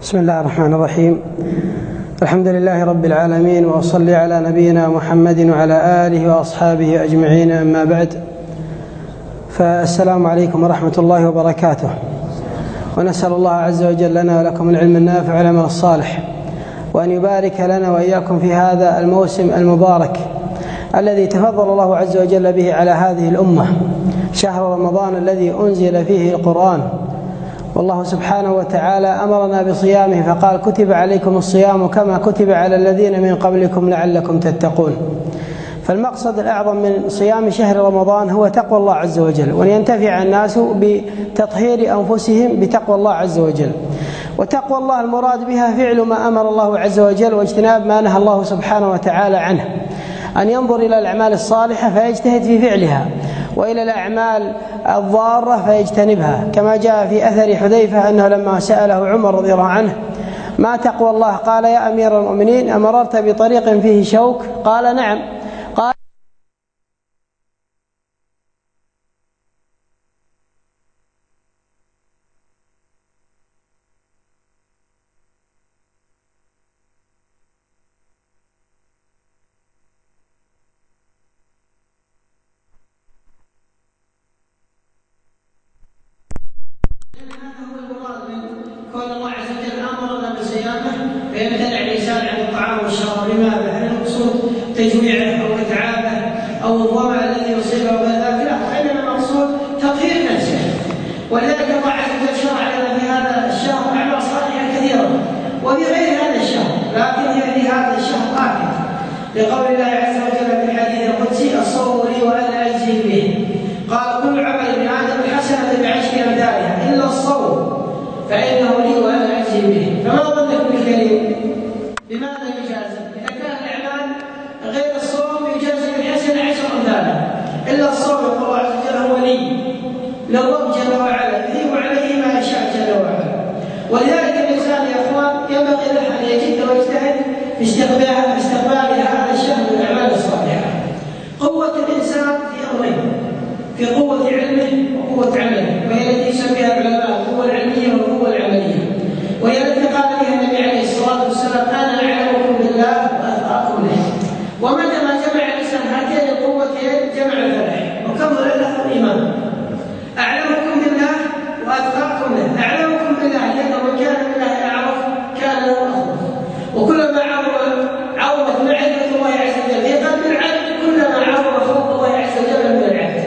بسم الله الرحمن الرحيم. الحمد لله رب العالمين، وأصلي على نبينا محمد وعلى آله وأصحابه أجمعين، أما بعد، فالسلام عليكم ورحمة الله وبركاته. ونسأل الله عز وجل لنا ولكم العلم النافع والعمل الصالح، وأن يبارك لنا وإياكم في هذا الموسم المبارك الذي تفضل الله عز وجل به على هذه الأمة، شهر رمضان الذي أنزل فيه القرآن. والله سبحانه وتعالى أمرنا بصيامه فقال: كتب عليكم الصيام كما كتب على الذين من قبلكم لعلكم تتقون. فالمقصد الأعظم من صيام شهر رمضان هو تقوى الله عز وجل، وأن ينتفع الناس بتطهير أنفسهم بتقوى الله عز وجل. وتقوى الله المراد بها فعل ما أمر الله عز وجل واجتناب ما نهى الله سبحانه وتعالى عنه، أن ينظر إلى الأعمال الصالحة فيجتهد في فعلها، وإلى الأعمال الضارة فيجتنبها، كما جاء في أثر حذيفة أنه لما سأله عمر رضي الله عنه: ما تقوى الله؟ قال: يا أمير المؤمنين، أمررت بطريق فيه شوك؟ قال: نعم. قال: كون الله عز وجل أمرنا بصيامه فيمتنع الإنسان عن الطعام والشراب. لماذا؟ هل المقصود تجويعه أو إتعابه أو الظمأ الذي يصيبه بذلك؟ لا، وإنما المقصود تطهير نفسه. ولذلك الله عز وجل شرع لنا في هذا الشهر أعمال صالحة كثيرة، وفي غير هذا الشهر، لكن هي في هذا الشهر آكد، لقول الله عز وجل في الحديث القدسي: الصوم لي وأنا أجزي به. قال: كل عمل ابن آدم حسنة بعشر أمثالها إلا الصوم فإنه لي وأنا أجزي به. فما ظنك بالكريم؟ لماذا يجازي؟ إذا كان الأعمال غير الصوم يجازي بالحسنة 10 أمثالها، إلا الصوم يقول الله عز وجل هو لي، للرب جل وعلا يثيب عليه ما يشاء جل وعلا. ولذلك الإنسان يا أخوان ينبغي له أن يجد ويجتهد في استقبال هذا الشهر بالأعمال الصالحة. قوة الإنسان في أمرين: في قوة علمه وقوة عمله، وهي التي يسميها العلماء القوة العلمية والقوة العملية، وهي التي قال بها النبي عليه الصلاة والسلام: أنا أعلمكم بالله وأتقاكم له. ومتى ما جمع الإنسان هاتين القوتين جمع الفلاح وكمل له الإيمان. أعلمكم بالله وأتقاكم له. أعلمكم بالله لأنه من كان بالله أعرف كان له أخوف، وكلما عظمت معرفة الله عز وجل في قلب العبد كلما عظم خوف الله عز وجل من العبد.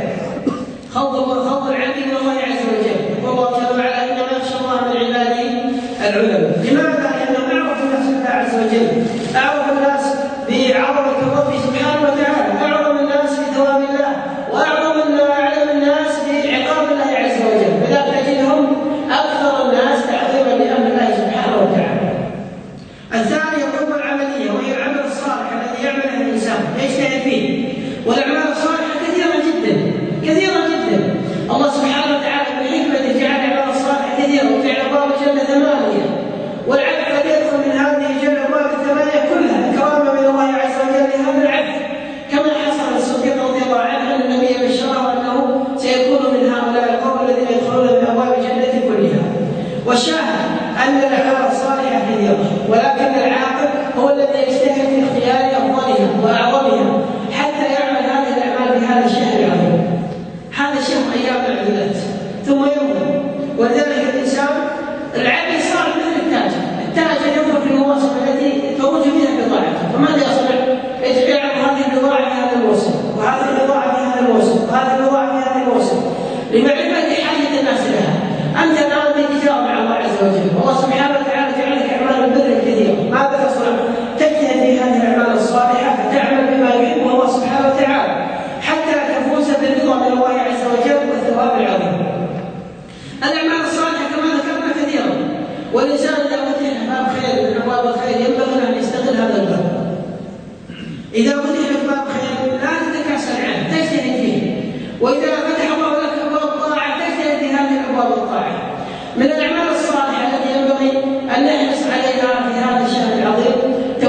خوف العبد من الله عز وجل. يقول الله جل وعلا: إنما يخشى الله من عباده العلماء. لماذا؟ لأنهم أعرفوا نفس الله عز وجل، أعرف الناس بعظمة الرب سبحانه وتعالى، أعظم الناس بثواب الله، أعلم الناس بعقاب الله عز وجل. لذلك تجدهم أكثر الناس تعظيما لأمر الله سبحانه وتعالى. الثاني القوة العملية، وهي العمل الصالح الذي يعمله الإنسان يجتهد فيه. والأعمال الصالحة كثيرة جدا كثيرة جدا. الله سبحانه وتعالى بالحكمة جعل الأعمال الصالحة كثيرة، وجعل أبواب الجنة 8، والعبد قد يدخل من هذه الجنة أبواب 8 كلها كرامة من الله عز وجل لهذا العبد، كما حصل الصديق رضي الله عنه أن النبي بشره أنه سيكون من هؤلاء القوم الذين يدخلون من أبواب الجنة كلها. والشاهد أن الأعمال الصالحة كثيرة، ولكن العاقل هو الذي يجتهد في اختيار أفضلها وأعظمها حتى يعمل هذه الأعمال بهذا الشهر العظيم. هذا الشهر أيام معدودات ثم يمضي. ولذلك الإنسان العبد صار مثل التاجر ينظر في المواسم التي تروج فيها بضاعته، فماذا يصنع؟ يعرض هذه البضاعة في هذا الموسم، وهذه البضاعة في هذا الموسم، وهذه البضاعة في هذا الموسم، لمعرفة حاجة الناس لها. أنت الآن باتجاه مع الله عز وجل، والله سبحانه وتعالى جعلك أعمال البر كثيرة. ماذا تصنع؟ تجتهد في هذه الأعمال الصالحة فتعمل بما يحبه الله سبحانه وتعالى حتى تفوز بالرضا من الله عز وجل والثواب العظيم. الأعمال الصالحة كما ذكرنا كثيرا، والإنسان إذا فتح باب خير من أبواب الخير ينبغي له أن يستغل هذا الباب. إذا فتح لك باب خير لا تتكاسل عنه، تجتهد فيه. وإذا فتح الله لك أبواب الطاعة تجتهد في هذه الأبواب الطاعة. من الأعمال الصالحة التي ينبغي أن نحرص عليها في هذا الشهر العظيم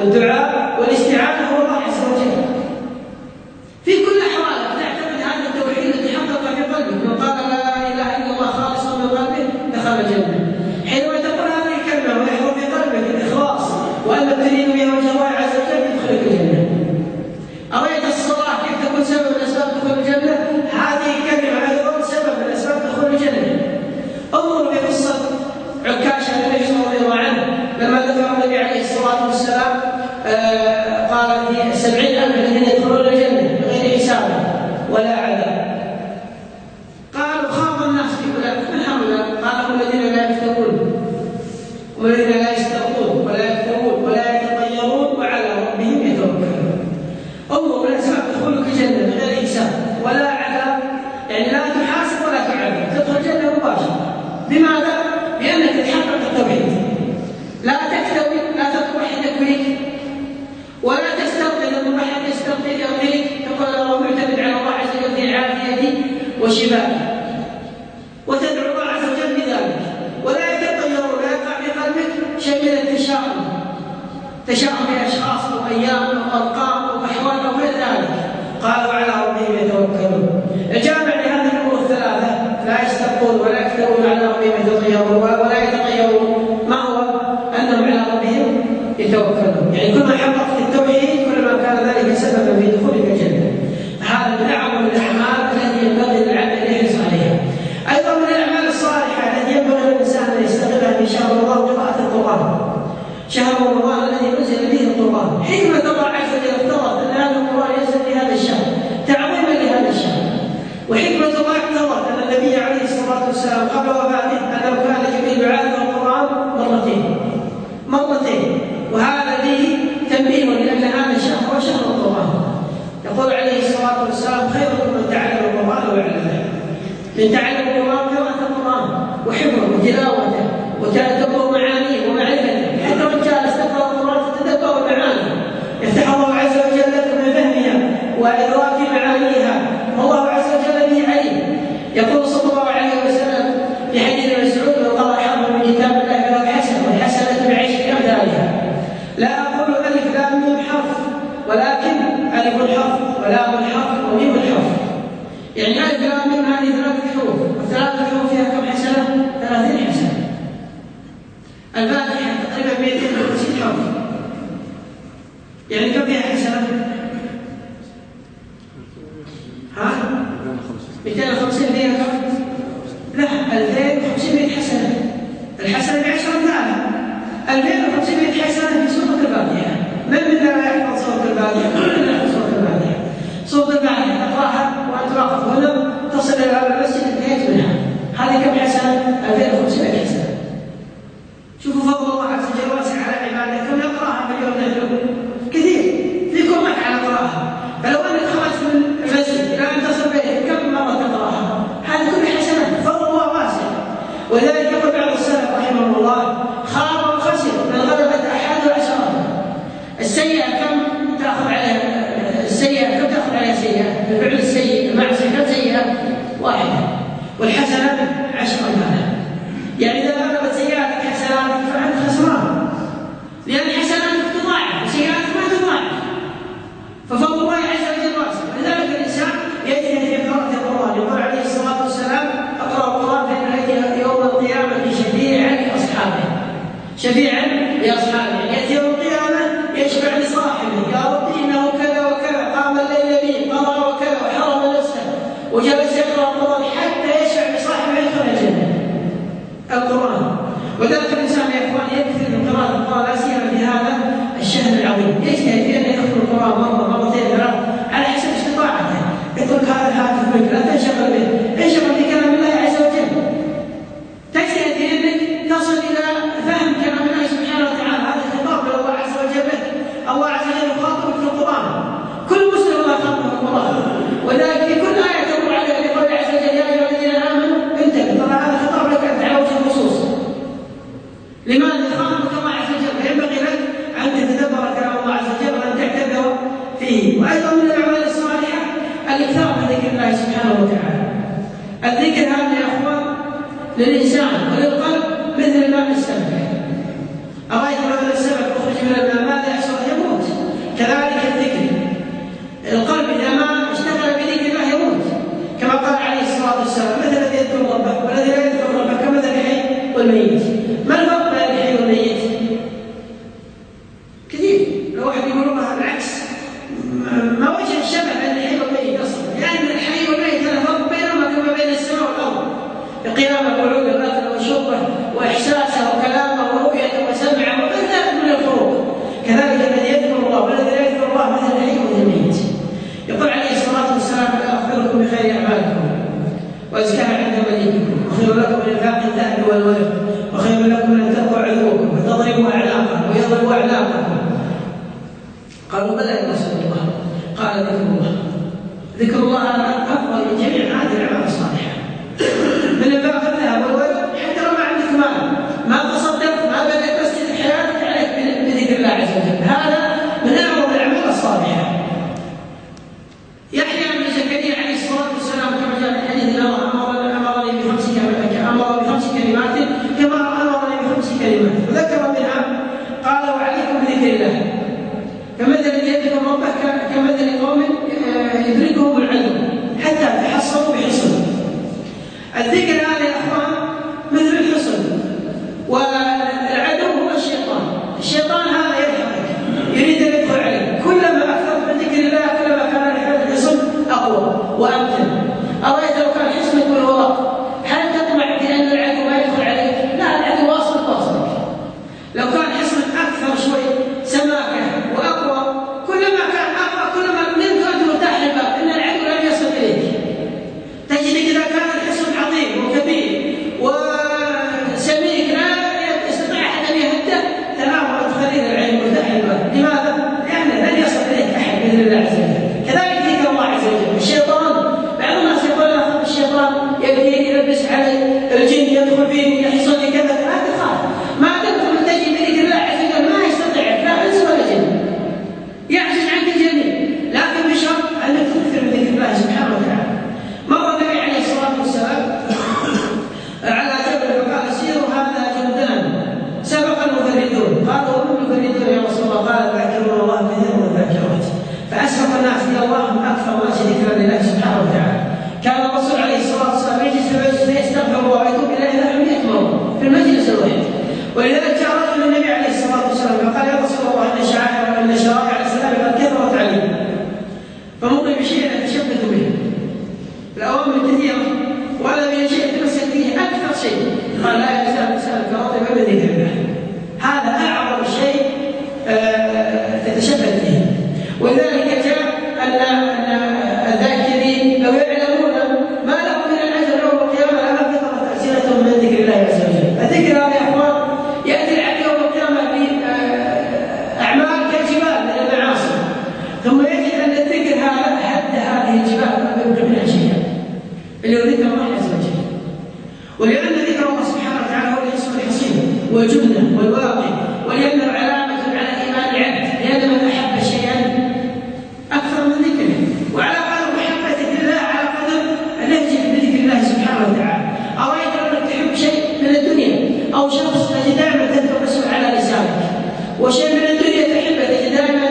والدعاء والاستعانة هو الله عز وجل. في كل أحوالك تعتقد هذا التوحيد الذي حقق في قلبك، من قال لا إله إلا الله خالصا من قلبه دخل الجنة. حينما تقول هذه الكلمة ويحضر في قلبك الإخلاص وأن تريد بها وجه الله عز وجل يدخلك الجنة. أريد الصلاة كيف تكون سبب من أسباب دخول الجنة؟ هذه الكلمة أيضا سبب من أسباب دخول الجنة. انظروا بقصة عكاشة رضي الله عنه لما ذكر النبي عليه الصلاة والسلام قال في 70,000 الذين يدخلون الجنة بغير حساب ولا عذاب. قالوا خاض الناس في كل من هؤلاء؟ قال هم الذين لا يكتبون والذين لا يستغفرون ولا يكتبون ولا يتطيرون وعلى ربهم يتوكلون. انظروا الأسباب دخولك الجنة بغير حساب ولا عذاب، يعني لا تحاسب ولا تعذب، تدخل الجنة مباشرة. لماذا؟ لأنك تحقق التوحيد، لا تكتوي، لا تطلب أحد يكفيك ولا تستغفر لما أحد يستغفر يغفرك، تقول الله معتمد على الله عز وجل في عافيته وشفائه وتدعو الله عز وجل بذلك. ولا يتطيرون، لا يقع في قلبك شيء من التشاؤم، تشاؤم بأشخاص أو أيام أو أرقام أو أحوال أو غير ذلك. قالوا على ربهم يتوكلون. الجامع لهذه الأمور الثلاثة لا يستغفرون ولا يكتبون على ربهم يتطيرون ولا يتطيرون، ما هو؟ أنهم على ربهم يتوكلون. يعني كلما حققت التوحيد كلما كان ذلك سببا في دخولك الجنة. هذا من أعظم الأعمال التي ينبغي للعبد أن يحرص عليها. أيضا من الأعمال الصالحة التي ينبغي للإنسان أن يستغلها في شهر رمضان قراءة القرآن. شهر رمضان الذي نزل فيه القرآن، حكمة الله عز وجل اقتضت أن هذا القرآن ينزل في هذا الشهر تعظيما لهذا الشهر، وحكمة الله اقتضت أن النبي عليه الصلاة والسلام قبل وفاته أنه كان جبريل يعالج القرآن مرتين، وهذا فيه تنبيه لأن هذا الشهر هو شهر القرآن. يقول عليه الصلاة والسلام خيركم من تعلم القرآن وعلمه. من تعلم القرآن قراءة القرآن وحفظه وتلاوته وتدبر معانيه ومعرفته، حتى وإن جالس تقرأ القرآن تتدبر معانيه يفتح الله عز وجل لك من فهمها وإدراك معانيها، والله عز وجل به عليم. يقول صلى الله عليه وسلم في حديث مسعود من قرأ حرفا من كتاب الله فله حسنة والحسنة بعشر أمثالها. لا أقول ألف لام ميم حرف، ولكن ألف حرف ولام حرف وميم حرف. يعني ألف لام ميم هذه 3 حروف، و3 حروف فيها كم حسنة؟ 30 حسنة. الفاتحة تقريبا 250 حرف، يعني كم فيها حسنة؟ 250 فيها كم؟ لا، 2500 حسنة. الحسنة ب10 أمثالها. 2500 حسنة في سورة الفاتحة. من لا يحفظ سورة الفاتحة؟ كلنا نحفظ سورة الفاتحة. سورة الفاتحة تقرأها وأنت واقف هنا تصل إلى باب المسجد انتهيت منها. هذه كم حسنة؟ 2500 حسنة. شوفوا فضل الله عز وجل واسع على عباده، كم يقرأها في اليوم نحن؟ كثير، فيكم وقت على قراءها. فلو أنك خرجت من المسجد إلى أن تصل بيتك كم مرة تقرأها؟ هذه كل حسنة، فضل الله واسع. ولذلك يقول بعض السلف رحمهم الله خاب وخسر من غلبة أحد عشرة. السيئة كم تأخذ عليها؟ السيئة كم تأخذ عليها سيئة؟ الفعل السيء المعصية كم سيئة؟ 1، والحسنة 10 أمثالها. يعني إذا غلبت سيئاتك حسناتك فأنت خسران، لأن حسناتك تضاعف وسيئاتك ما تضاعف. ففضل الله عز وجل واسع. ولذلك الإنسان يجتهد في قراءة القرآن. يقول عليه الصلاة والسلام اقرأوا القرآن فإن يأتي يوم القيامة شفيعا لأصحابه. شفيعا لأصحابه، يأتي يوم القيامة يشفع لصاحبه، يا رب إنه كذا وكذا قام الليل بي قضى وكذا وحرم نفسه وجلس يقرأ القرآن حتى يشفع لصاحبه يدخل الجنة. القرآن. وذلك الإنسان يا إخوان يكثر من قراءة القرآن لا سيما في هذا الشهر العظيم. يجتهد في أن يدخل القرآن مرة مرتين 3 على حسب استطاعته. اترك هذا الهاتف منك، لا تنشغل به، انشغل بكلام الله عز وجل. تجتهد في أنك تصل إلى فهم كلام الله سبحانه وتعالى. هذا خطاب لله عز وجل. الله عز وجل يخاطبك في القرآن. كل مسلم الله يخاطبه في القرآن، وذلك في كل آية تمر عليها بقول عز وجل يا أيها الذين آمنوا انتبهوا. طبعا هذا خطاب لك أنت على وجه الخصوص. لماذا يخاطبك الله عز وجل؟ فينبغي لك أن تتدبر كلام الله عز وجل وأن تعتبر فيه. وأيضا من الأعمال الصالحة الإكثار من ذكر الله سبحانه وتعالى. الذكر هذا يا أخوان للإنسان وللقلب مثل الماء السمك. أرأيت مثل السمك أخرج من الماء ماذا يحصل؟ لو واحد يقول والله العكس ما وجه الشبه بين الحي والميت اصلا، لان الحي والميت هذا فرق بينهما كما بين السماء والارض، قيامه وعود الاكل وشربه واحساسه وكلامه ورؤيته وسمعه وغير ذلك من الفروق. كذلك الذي يذكر الله والذي لا يذكر الله مثل الحي ومثل الميت. يقول عليه الصلاه والسلام: الا اخبركم بخير اعمالكم وازكاها عند مليككم، وخير لكم من انفاق الذهب والورق، وخير لكم من ان تلقوا عدوكم وتضربوا اعناقهم ويضربوا اعناقكم. قالوا: بلى يا رسول الله. قال: ذكر الله. ذكر الله افضل من جميع هذه الاعمال الصالحه، من انفاق الذهب والورق. حتى لو ما عندك مال، ما تصدقت، ما بنيت مسجد حياتك، عليك بذكر الله عز وجل. هذا من اعظم الاعمال الصالحه. يحيى بن زكريا عليه الصلاه والسلام كما جاء في الحديث: الله امرني بخمس كلمات كما امرني بخمس كلمات، وذكر منها قال: وعليكم بذكر الله، كمثل الذي يذكر ربه كمثل قوم يدركهم العدو حتى تحصنوا بحصن. الذكر هذا يا اخوان مثل الحصن، والعدو هو الشيطان. الشيطان هذا يضحك، يريد ان يدخل عليك. كلما اكثرت من ذكر الله كلما كان الحصن اقوى وامتن. ارايت لو كان حصن يكون ورق، هل تطمع في ان العدو ما يدخل عليك؟ لا، العدو واصلك. لو كان حصن اكثر شوي سماكه واقوى، كلما كان اقوى كلما منك انت مرتاح الباب ان العدو لن يصل اليك. تجد اذا كان الحصن عظيم وكبير وسميك لا يستطيع احد ان يهده، تنام وتخليل العين مرتاح الباب. لماذا؟ لانه لن يصل اليك احد باذن الله عز وجل. كذلك ذكر الله عز وجل. الشيطان، بعض الناس يقول: لا، الشيطان يبني يلبس علي، الجن يدخل فيني، يحصل لي كذا. لا تخاف، ما تدخل تجي بذكر الله عز وجل ما يستطيعك لا انس ولا جن، يعجز عنك الجميع، لكن بشرط انك تكثر من ذكر الله سبحانه وتعالى. مر النبي عليه الصلاه والسلام على جبل فقال: سيروا هذا جندان سبق المفردون. قالوا: ومن المفردون يا رسول الله؟ قال: ذاكرون الله كثيرا والذاكرات. فاسبق الناس الى الله هم اكثر الناس ذكرا لله سبحانه وتعالى. كان الرسول عليه الصلاه والسلام يجلس فيستغفر الله ويتوب اليه نحو 100 مره في المجلس الواحد. ولذلك جاء رجل للنبي عليه الصلاه والسلام فقال: يا رسول الله، ان شرائع الاسلام قد كثرت علي، فمر بشيء اتشبث به. الاوامر كثيره ولا من شيء تمسك فيه اكثر شيء. قال: لا يزال لسانك رطبا بذكر الله. هذا اعظم شيء تتشبث به. ولذلك جاء ان الذاكرين لو يعلمون ما لهم من الاجر يوم القيامه لما كثرت السنتهم من ذكر الله عز وجل. الذكر هذا يا اخوان ياتي العبد يوم القيامه باعمال كالجبال من المعاصي، ثم يجد ان الذكر هذا هد هذه الجبال ما يبقى منها شيئا، اللي هو ذكر الله عز وجل. ولان ذكر الله سبحانه وتعالى هو الحصن الحصين والجنه والواقي، ولانه علامه على ايمان العبد، لان من احب شيئا اكثر من ذكره، وعلى قدر محبتك لله على قدر نهجك بذكر الله سبحانه وتعالى. ارايت انك تحب شيء من الدنيا او شخص تجد دائما تذكر اسمه على لسانك، وشيء من الدنيا تحبه تجد دائما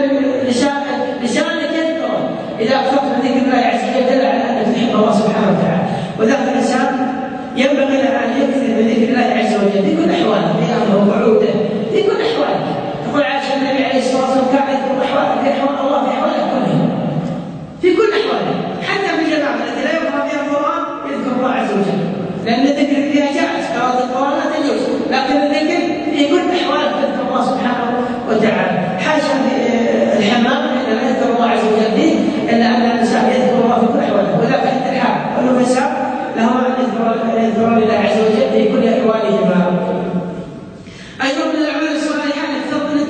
لسانك يذكره. اذا اكثرت من ذكر الله عز وجل دل على انك تحب الله سبحانه وتعالى. وذاك الانسان ينبغي له ان يكثر من ذكر الله عز وجل في كل احواله، قيامه وقعوده، في كل احواله. تقول عائشه: النبي عليه الصلاه والسلام كان يذكر احواله في احوال الله في احواله كلها، في كل احواله، حتى في الجنابه التي لا يقرا فيها القران يذكر الله عز وجل، لان الذكر فيها جائز، قراءه القران لا تجوز، لكن الذكر في كل احواله تذكر الله سبحانه وتعالى. حاشا في الحمام لا يذكر الله عز وجل فيه، الا ان الانسان يذكر الله في كل احواله. وذاك الترحاب والنفساء لهم ان يذكرون الله عز وجل في كل احوالهما. ايضا من الاعمال الصالحه الاكثار من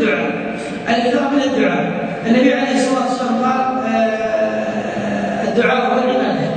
الدعاء. النبي عليه الصلاه والسلام قال: الدعاء هو العباده.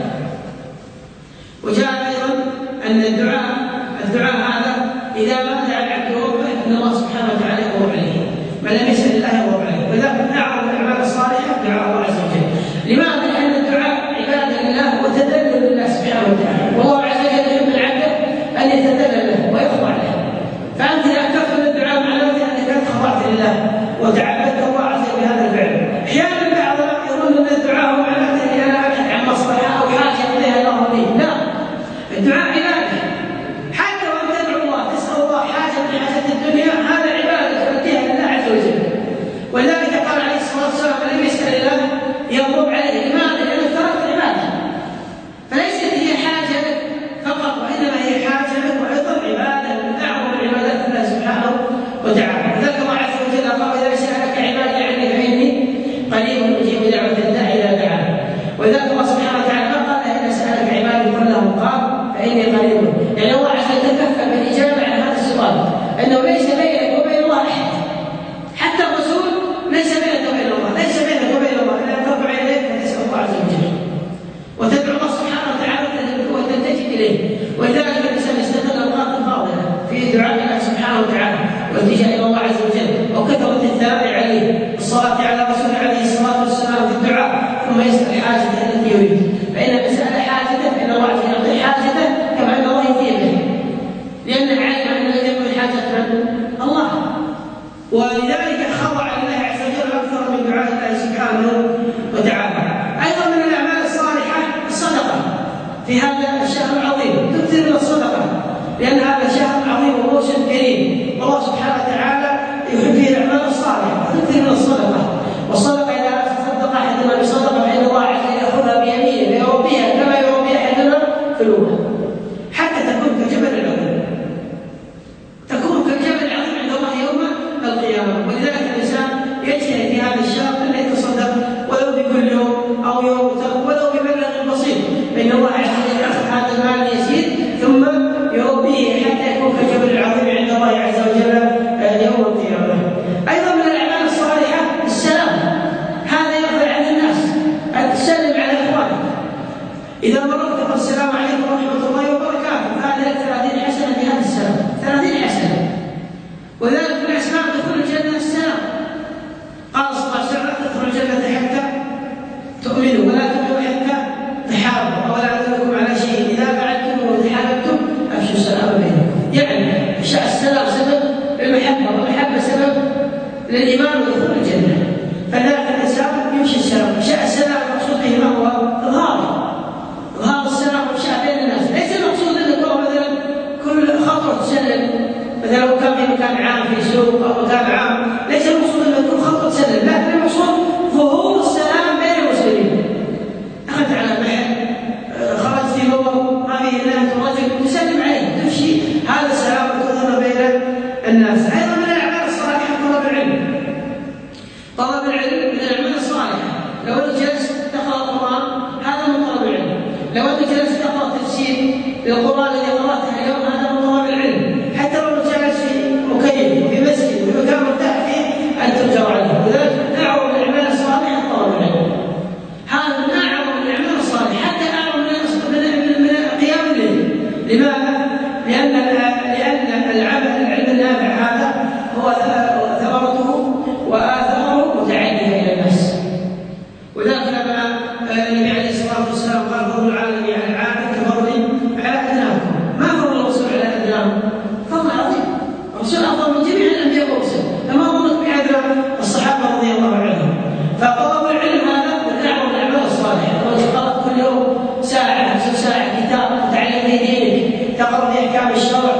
وجاء ايضا ان الدعاء هذا اذا مات العبد ربه ان الله سبحانه وتعالى يغضب عليه، من لم يسال الله يغضب عليه. وذلك من اعظم الاعمال الصالحه دعاء الله عز وجل. لماذا؟ لان الدعاء عباده لله وتذلل لله سبحانه وتعالى، والله عز وجل يحب العبد ان يتذلل له ويخضع له. فانت اذا اكثرت من الدعاء معناته انك انت خضعت لله وتعبدت الله عز وجل بهذا الفعل. احيانا بعض يظن ان الدعاء هو معناته اني انا ابحث عن مصلحه او حاجه اليها الله لي. لا، الدعاء عباده. حتى وان تدعو الله تسال الله حاجه من حاجات الدنيا، هذا عباده تؤديها لله عز وجل. ولذلك قال والسلام لم يسأل الله يغضب عليه. لماذا؟ لأنه ترك العبادة. فليست هي حاجة فقط، وإنما هي حاجة وأيضا عبادة من أعظم عبادات الله سبحانه وتعالى. ذلك الله عز وجل قال: إذا سألك عبادي عني فإني قريب أجيب دعوة الداعي إذا دعاني. وذلك الله سبحانه وتعالى قال: إذا سألك عبادي كلهم قال فإني قريب. يعني الله عز وجل تكفل بالإجابة عن هذا السؤال، أنه ليس بينك وبين الله أحد، حتى الرسول ليس بينك وبين الله، ليس بينك وبين الله إلا أن ترفع يديك وتسأل الله عز وجل وتدعو الله سبحانه وتعالى وتلتجئ إليه. ولذلك الإنسان يستغل الأوقات الفاضلة في دعاء الله سبحانه وتعالى والالتجاء إلى الله عز وجل وكثرة الثناء عليه، الصلاة على رسوله عليه الصلاة والسلام في الدعاء، ثم يسأل حاجته التي يريد. فإن من سأل حاجته فإن الله عز وجل يعطيه حاجته كما أن الله يثير به، لأن علم أن يقضي حاجة الله. ولذلك خضع لله عز وجل أكثر من دعاء الله سبحانه وتعالى. أيضا من الأعمال الصالحة الصدقة في هذا الشهر العظيم، تكثر من الصدقة، لأن هذا شهر عظيم وموسم كريم، والله سبحانه وتعالى يحب فيه الأعمال الصالحة، فتكثر من الصدقة. والصدقة إذا تصدق أحدنا بصدقة فإن الله عز وجل يأخذها بيمينه ويربيها كما يربي أحدنا فلوها، حتى تكون كجبل العظيم، تكون كالجبل العظيم عند الله يوم القيامة. ولذلك الإنسان يجتهد في هذا الشهر أن يتصدق ولو بكل يوم أو يوم ولو بمبلغ بسيط، فإن الله عز وجل يأخذ هذا المال اليسير ثم يربيه حتى يكون كالجبل العظيم عند الله عز وجل يوم القيامة. أيضا من الأعمال الصالحة السلام، هذا يرفع عن الناس، تسلم على إخوانك، إذا مررت فالسلام عليكم ورحمة الله وبركاته، هذا لك 30 حسنة في هذا السلام، 30 حسنة. وذلك من أسباب دخول الجنة السلام. قال صلى الله عليه وسلم: لا تدخلوا الجنة حتى تؤمنوا ولا تؤمنوا حتى تحابوا، ولا أدلكم على شيء إذا فعلتم وتحاببتم أفشوا السلام بينكم. يعني السلام سبب للمحبة، والمحبة سبب للإيمان ودخول الجنة. فذلك الإنسان يمشي السلام. السلام المقصود به ما هو؟ إظهار السلام والشاء بين الناس. ليس المقصود أن يكون مثلا كل خطوة تسلم، مثلا لو كان في مكان عام في سوق أو مكان عام، ليس المقصود أن كل خطوة تسلم، لكن المقصود ظهور السلام بين المسلمين. أخذت على محل، خرجت في مور ما فيه إلا أنت رجل، تسلم عليه، تمشي، هذا السلام وتظهر بين الناس. أيضا من الأعمال الصالحة طلب العلم. طلب العلم من الأعمال الصالحة. لو أنت جلست تقرأ القرآن هذا من طلب العلم، لو أنت جلست تقرأ تفسير للقرآن الذي قرأته اليوم هذا من طلب العلم. حتى لو أنت جالس في مكيف في مسجد وفي مكان مرتاح فيه أن ترجع عليه. وذلك من أعظم الأعمال الصالحة طلب العلم، هذا من أعظم الأعمال الصالحة، حتى أعظم من قيام الليل. لماذا؟ لأن العمل العلم النافع هذا هو ثمرته وآثاره متعدية إلى الناس. وذلك لما النبي عليه الصلاة والسلام قال: فضل العالم على العالم كفضل على أدناكم. ما فضل الرسول على أدناكم؟ فضل عظيم، الرسول أفضل من جميع الأنبياء والرسل، فما ظنك بأدنى الصحابة رضي الله عنهم. فطلب العلم هذا من أعظم الأعمال الصالحة. لو تقرأ كل يوم ساعة نصف ساعة كتاب تتعلم به دينك، تقرأ في أحكام الشرع،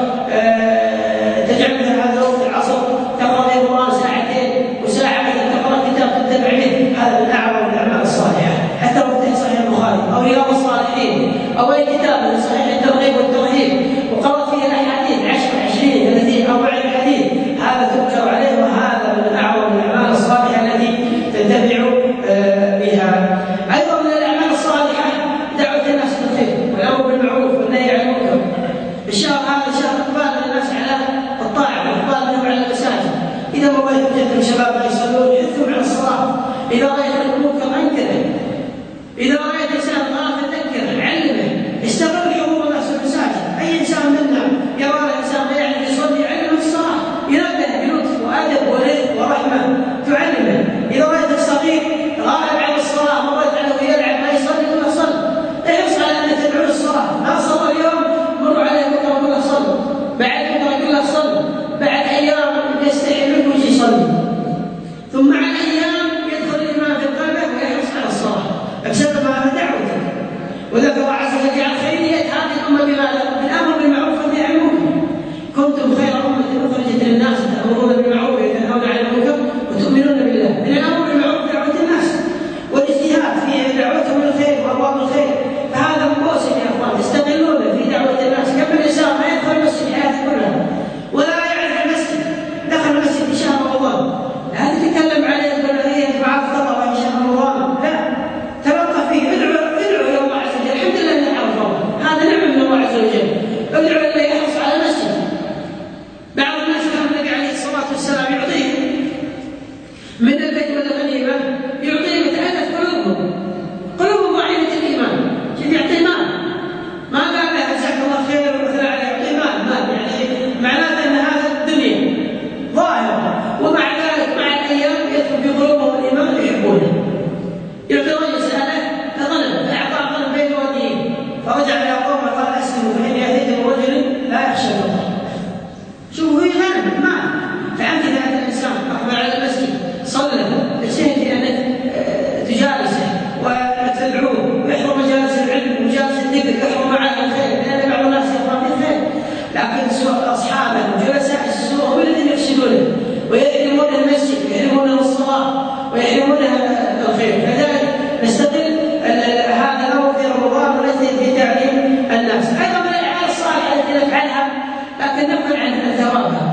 تجعل مثل هذا وقت العصر تقرأ في القرآن ساعتين وساعة مثلا تقرأ كتاب تتبع به، هذا من أعظم الأعمال الصالحة. حتى لو في صحيح البخاري أو رياض الصالحين أو أي كتاب من صحيح الترغيب والترهيب وقرأت فيه الأحاديث 10 20 30 40 حديث، هذا تؤجر عليه، وهذا من أعظم الأعمال الصالحة التي تنتفع بها. أيضا من الأعمال الصالحة دعوة الناس بالخير والأمر بالمعروف والنهي عن المنكر. الشهر هذا شهر إقبال الناس على الطاعة وإقبال الناس على المساجد. إذا ما رأيت جدا شباب لا يصلون حثهم على الصلاة، إذا رأيت المنكر أنكره، إذا رأيت إنسان غافل ذكره علمه، استغل حضور الناس في المساجد. أي إنسان منا يرى الإنسان ما يعرف يصلي علمه الصلاة، ينبه بلطف وأدب ورفق ورحمة تعلمه. إذا رأيت الصغير غائب عن الصلاة مرت عليه ويلعب ما يصلي ولا صلي، احرص على أن تدعو للصلاة. ما صلى اليوم مروا عليه بكرة وقل له صل، بعد بكرة قل له صل، بعد أيام يستحي منه ويجي يصلي، ثم مع الأيام يدخل الإيمان في قلبه ويحرص على الصلاة بسبب ما يعلمونها الخير. فلذلك نستغل هذا الامر في رمضان ونجتهد في تعليم الناس. ايضا من الاعمال الصالحه التي نفعلها لكن نقل عن ثوابها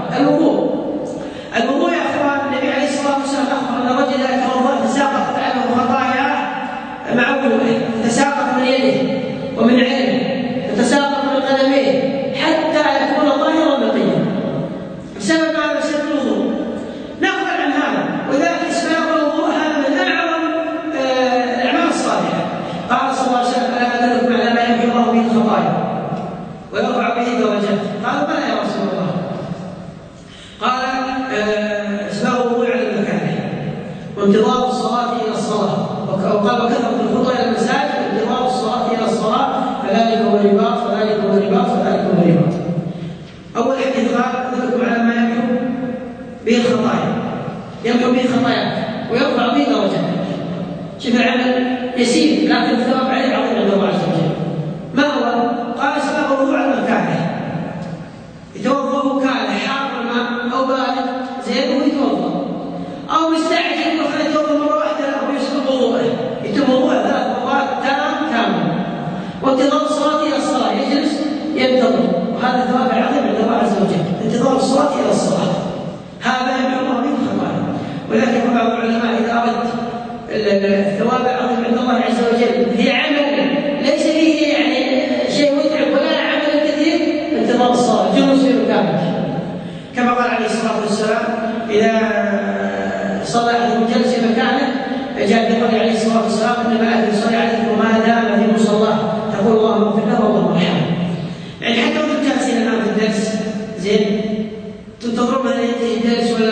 الوضوء يا اخوان. النبي عليه الصلاه والسلام اخبر ان رجلا يتوضا تساقطت عنه خطاياه مع وضوءه، تساقط من يده ومن عينه، تتساقط من قدميه حتى يكون طاهرا نقيا بسبب ماذا؟ بسبب الوضوء. نقل عن هذا، وذلك اسباب الوضوء هذا من اعظم الاعمال الصالحه. قال صلى الله عليه وسلم: الا ادلكم على ما يمحو الله به الخطايا ويرفع به الدرجات؟ قالوا: بلى يا رسول الله. قال: اسباب الوضوء على المكاره، وانتظار الصلاه الى الصلاه، وقال: وكثره الخطى الى المساجد، وانتظار الصلاه الى الصلاه، فذلك هو الرباط فذلك هو الرباط فذلك هو الرباط. اول حديث قال: ادلكم على ما يمحو به الخطايا، يمحو به خطاياك ويرفع به درجات. شوف العمل يسير لكن الثواب عليه عظيم عند الله عز وجل. ما هو؟ قال: اسباب الوضوء على المكاره، يتوضا كان حار الماء او بارد زين ويتوضا، او مستعجل وخليه يتوضا مره واحده او يسبق وضوءه، يتم وضوءه 3 مرات كامل، وانتظار الصلاه الى الصلاه يجلس ينتظر، وهذا ثواب عظيم عند الله عز وجل. انتظار الصلاه الى الصلاه هذا يمحو الله به الخطايا. ولكن بعض العلماء اذا اردت الثواب العظيم عند الله عز وجل في عمل ليس فيه يعني شيء متعب ولا عمل كثير، انتظار الصلاه جلوس في مكانك، كما قال عليه الصلاه والسلام: اذا صلى احدكم جلس في مكانه، جاء في قوله عليه الصلاه والسلام: ان الملائكه تصلي عليكم ما دام في مصلاه تقول اللهم اغفر له والله ارحمه. يعني حتى وانتم جالسين الان في الدرس زين تنتظرون مثلا ينتهي الدرس ولا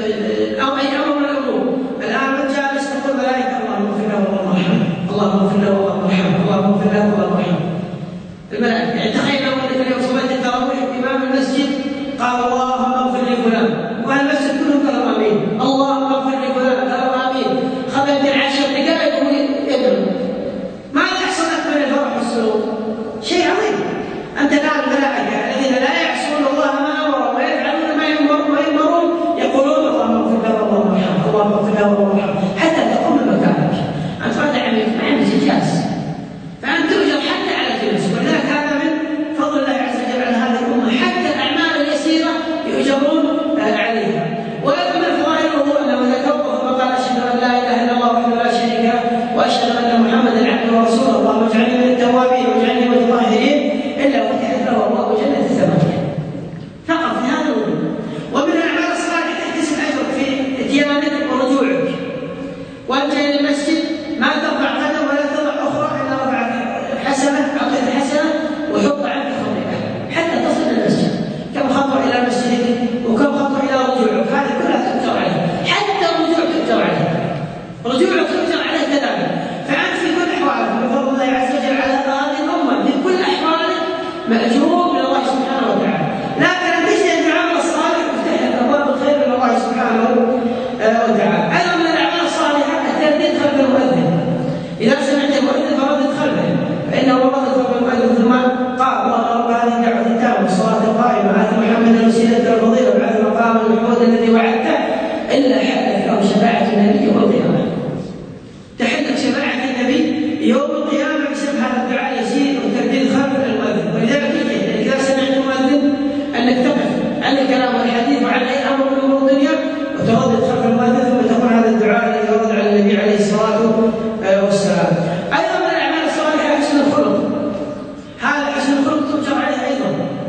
او اي امر من الامور، الان وانت جالس تقول ملائكه اللهم اغفر له والله ارحمه، اللهم اغفر له والله ارحمه، اللهم اغفر له والله ارحمه. الملائكه يعني تخيل لو انك اليوم صليت التراويح امام المسجد قال اللهم اغفر لفلان، والمسجد كلهم قالوا امين، اللهم اغفر لفلان قالوا امين، خذت 10 دقائق يدعو. ماذا يحصل لك من الفرح والسرور؟ شيء عظيم. انت الان الملائكه الذين لا يعصون الله ما امرهم ويفعلون ما يؤمرون يقولون اللهم اغفر له والله ارحمه، اللهم اغفر له والله ارحمه، حتى تقوم بمكانك. انت هذا ما عندك جالس، فانت تؤجر حتى على الجلوس. ولذلك هذا من فضل الله عز وجل على هذه الامه، حتى الاعمال اليسيره يؤجرون عليها. ولكن من فضائل الوضوء انه اذا توقف فقال اشهد ان لا اله الا الله وحده لا شريك له واشهد ان محمدا عبده ورسوله، اللهم اجعلني من التوابين واجعلني من المطهرين، الا فتحت له ابواب جنه الثمانيه فقط في هذا الوضوء. ومن الاعمال الصالحه تحتسب اجرك في اتيانك ورجوعك، وانت الى المسجد ما ترفع قدم ولا تضع اخرى الا رفعت حسنه، اعطيت حسنه وحط عنك خطيئه حتى تصل الى المسجد. كم خطوه الى مسجدك وكم خطوه الى رجوعك، هذه كلها تؤجر عليه، حتى الرجوع تؤجر عليه، رجوعك تؤجر عليه كذلك. فانت في كل احوالك بفضل الله عز وجل على هذه الامه في كل احوالك ماجور من الله سبحانه وتعالى. لكن ان تجتهد العمل الصالح يفتح لك ابواب الخير من الله سبحانه وتعالى. ايضا من الاعمال الصالحه الترديد خلف المؤذن. اذا سمعت المؤذن فردد خلفه، فانه ردد خلف المؤذن ثم قال اللهم رب هذه الدعوه التامه والصلاه القائمه ات محمدا الوسيله والفضيله وابعث مقاما المحمود الذي وعدته الا حلت له شفاعه النبي يوم القيامه. تحلت شفاعه النبي يوم القيامه بسبب هذا الدعاء اليسير والترديد خلف المؤذن. ولذلك اذا سمعت المؤذن انك تقف عن الكلام والحديث وعن اي امر من امور الدنيا وتردد خلف المؤذن ثم تقول هذا الدعاء الذي ورد على النبي عليه الصلاه والسلام. ايضا من الاعمال الصالحه حسن الخلق. هذا حسن الخلق تؤجر عليه ايضا.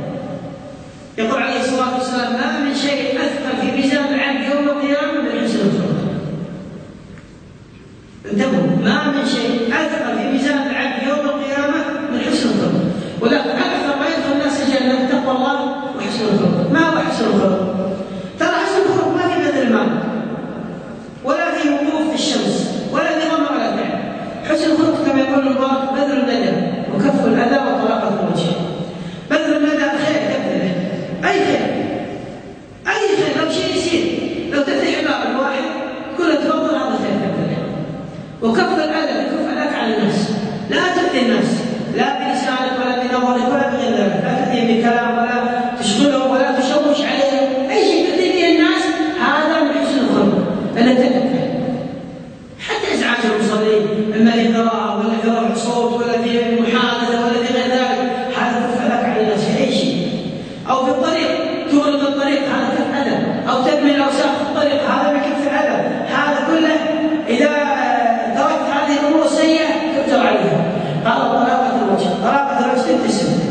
يقول عليه الصلاه والسلام ما من شيء اثقل في ميزان العبد يوم القيامه من حسن الخلق. انتبهوا، ما من شيء اثقل في ميزان العبد يوم القيامه من حسن الخلق. ولكن اكثر ما يدخل الناس الجنه تقوى الله وحسن الخلق. ما هو حسن الخلق؟ ترى حسن الخلق ما في بذل المال ولا في وقوف في الشمس ولا في ظلم ولا تعب. حسن الخلق كما يقول المبارك بذل الندى وكف الاذى وطلاقه الوجه. بذل الندى خير تبذله، اي خير، اي خير، لو شيء يسير، لو تفتح باب الواحد كل تفضل هذا خير تبذله. وكف الاذى كف اذاك على الناس، لا تؤذي الناس لا بلسانك ولا بنظرك ولا بغير ذلك، لا تؤذي بكلام ولا تشغلهم ولا تشوش عليهم، اي شيء تؤذي به الناس هذا من حسن الخلق. انك تترك المصلين، اما في قراءه ولا في رفع صوت ولا في محادثه ولا في غير ذلك، هذا كف لك على الناس في اي شيء. او في الطريق تغلق الطريق، هذا كف ادب. او تبني الاوساخ في الطريق، هذا من كف الادب. هذا كله اذا تركت هذه الامور السيئه تؤجر عليها. قال طلاقه الوجه، طلاقه الوجه تبتسم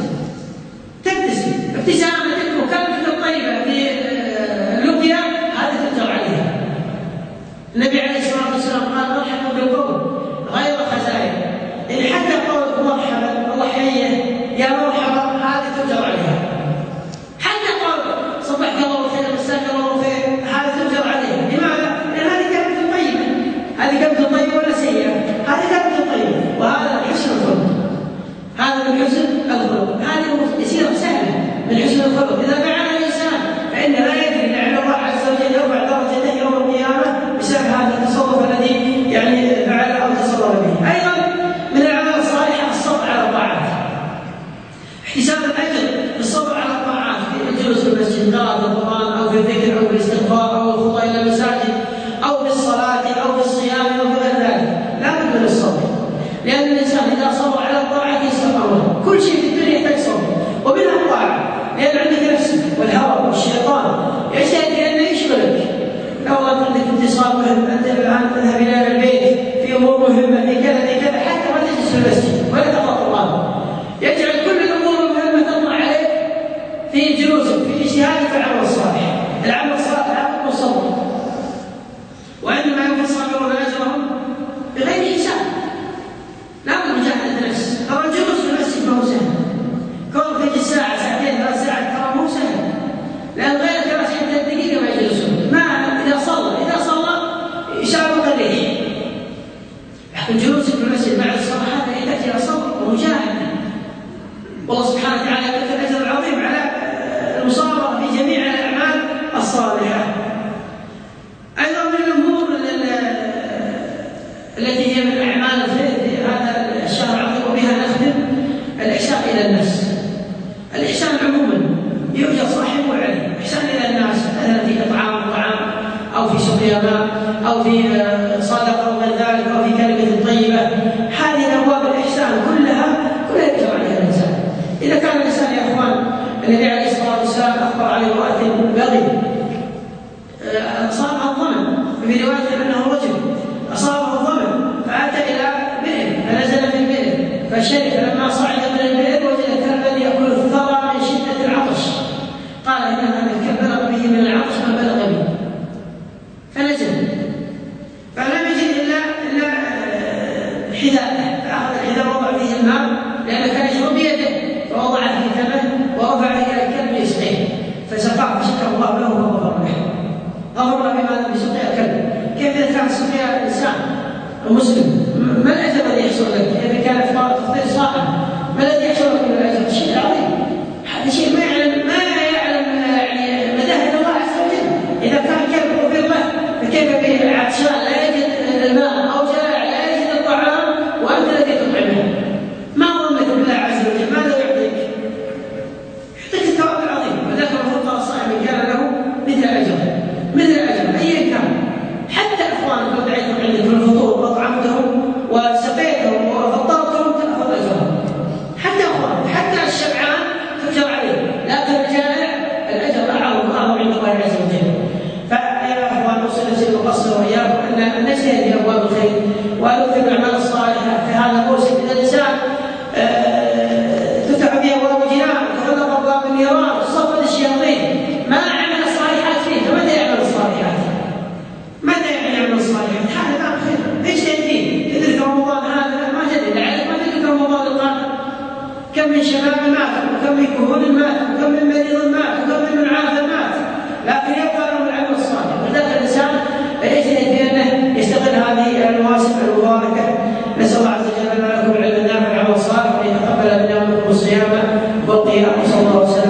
ابتسامتك وكلمتك الطيبه في اللقيا، هذه تؤجر عليها. النبي عليه الصلاه والسلام قال مرحبا بالقوم غير خزاين، يعني حتى قولك مرحبا الله يحييه يا مرحبا هذه تؤجر عليها. حتى قولك صبحك الله خير مساك الله خير هذه تؤجر عليها. لماذا؟ لان هذه كلمه طيبه، هذه كلمه طيبه ولا سيئه، هذه كلمه طيبه، وهذا من حسن الخلق. هذا من حسن الخلق، هذه يصير سهله من حسن الخلق. اذا فعل الانسان فان لا يدري لعل الله عز وجل يرفع درجته يوم القيامه بسبب هذا التصرف الذي يعني فعله او تصرف به. ايضا من الاعمال الصالحه الصبر على الطاعات، احتساب الاجر بالصبر على الطاعات، في الجلوس في المسجد، قراءه القران او في الذكر او في الاستغفار او الخطى الى المساجد او في الصلاه او في الصيام او في غير ذلك، لا بد من الصبر. لان الانسان اذا صبر على الطاعات يستمر. كل شيء في الدنيا يحتاج صبر، ومنها الطاعه، لان عندك نفسك والهوى والشيطان يجتهد لانه يشغلك. لو عندك اتصال مهم، انت الان تذهب الى البيت في امور مهمه في كذا في كذا، حتى ما تجلس في المسجد ولا تقرا القران، يجعل كل الامور المهمه تطلع عليك في جلوسك في اجتهادك في العمل الصالح. العمل الصالح عمل مصبر، وانما يوفي الصابرون اجرهم بغير حساب. لا بد من مجاهده النفس. ترى الجلوس في المسجد ما هو سهل، كون تجي ساعه ساعتين 3 ساعات ترى مو سهل، لان غيرك الناس حتى الدقيقه ما يجلسون. ما اذا صلى يشعر قليل. الجلوس في المسجد بعد الصلاه هذا يحتاج الى صبر ومجاهده. والله سبحانه وتعالى يذكر الاجر العظيم على المصابره في جميع الاعمال الصالحه. ايضا من الامور التي هي من اعمال الخير في هذا الشهر العظيم وبها نختم، الاحسان الى الناس. الاحسان عموما يؤجر صاحبه عليه. احسان الى الناس مثلا في اطعام الطعام او في سقيا ماء او في صدقه او غير ذلك او في كلمه طيبه، هذه ابواب الاحسان كلها يؤجر عليها الانسان. اذا كان الانسان يا اخوان، النبي عليه الصلاه والسلام اخبر عن امراه بغي اصابها الظمأ، وفي روايه انه رجل اصابه الظمأ فاتى الى بئر فنزل في البئر فشرب، فلما صعد من البئر وجد كلبا ياكل الثرى من شده العطش، قال ان هذا الكلب بلغ به من العطش ما بلغ به، فنزل فلم يجد الا حذاءه، فاخذ الحذاء ووضع فيه الماء لانه كان يشرب بيده، فوضعه في فمه ورفعه الى الكلب يسقيه، فسقاه فشكر الله له وغفر له. غفر له بماذا؟ بسقيا الكلب. كيف اذا كان سقيا الانسان المسلم؟ ما الاجر الذي يحصل لك؟ اذا كان تفطير صائم ما الذي يحصل لك من الاجر؟ شيء عظيم. هذا شيء ما يعلم يعني مداه الا الله عز وجل. اذا كان كلب غفر له فكيف به العطشان لا يجد الماء او جائع لا يجد الطعام وانت الذي تطعمه؟ ما ظنك بالله عز وجل؟ ماذا يعطيك؟ يعطيك الثواب العظيم. وذكر الفقراء الصائم كان له مثل اجر ايا كان. حتى اخوانك لو دعيتهم عندك في الفطور واطعمتهم وسقيتهم وفطرتهم تاخذ اجرهم. حتى اخوانك، حتى الشبعان تؤجر عليه، لكن الجائع الاجر اعظم عند الله عز وجل. فيا اخوان اوصي نفسي وقصر واياكم ان نجتهد في ابواب الخير ونكثر الاعمال الصالحه في هذا الموسم. اذا الانسان تفتح به ابواب الجنان وتغلق ابواب النيران وتصفد الشياطين، ما عمل الصالحات فيه، فمتى يعمل الصالحات؟ متى يعمل الصالحات؟ هذا باب خير اجتهد فيه. تدرك رمضان هذا ما تدري، لعلك ما تدرك رمضان القادم. كم من شباب مات، وكم من كهول مات، وكم من مريض مات، وكم من عافى مات، لكن يبقى له العمل الصالح. ولذلك الانسان يجتهد في انه يستغل هذه المواسم المباركه. نسال الله عز وجل لنا ولكم العلم النافع والعمل الصالح، وان يتقبل منا ومنكم الصيام والقيام. صلى الله عليه وسلم